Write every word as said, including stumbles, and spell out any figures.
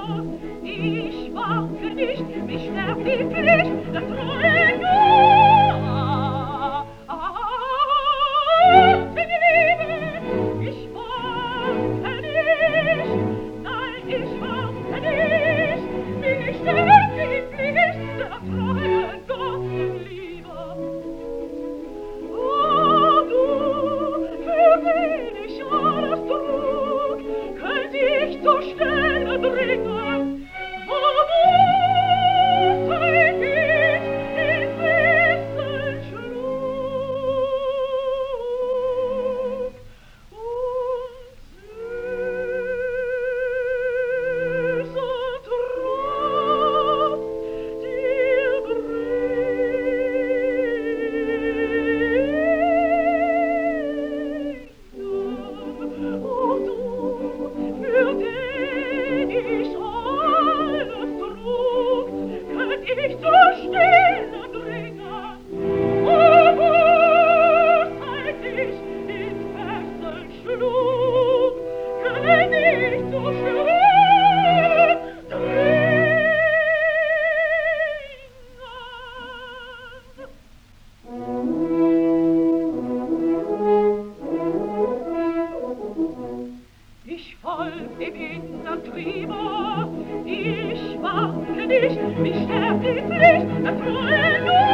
Ich wanke nicht, mich stärkt die Pflicht, der treue nur. Die Liebe, ich wanke nicht, nein, ich wanke nicht, mich stärkt die Pflicht, der treue Gottenliebe. Oh, du, für wen ich alles trug, könnt ich zur Stelle dringen, wo Mutter geht, in Wissen schlug. Und süßer Trost dir bringe. Oh, du, für den ich alles trug, könnt ich zur Stille dringen. Oh, seit ich in Fesseln schlug, könnt ich zur Stille dringen. Ich folg dem innern Triebe, ich wanke nicht, mich stärkt die Pflicht, der treue nur.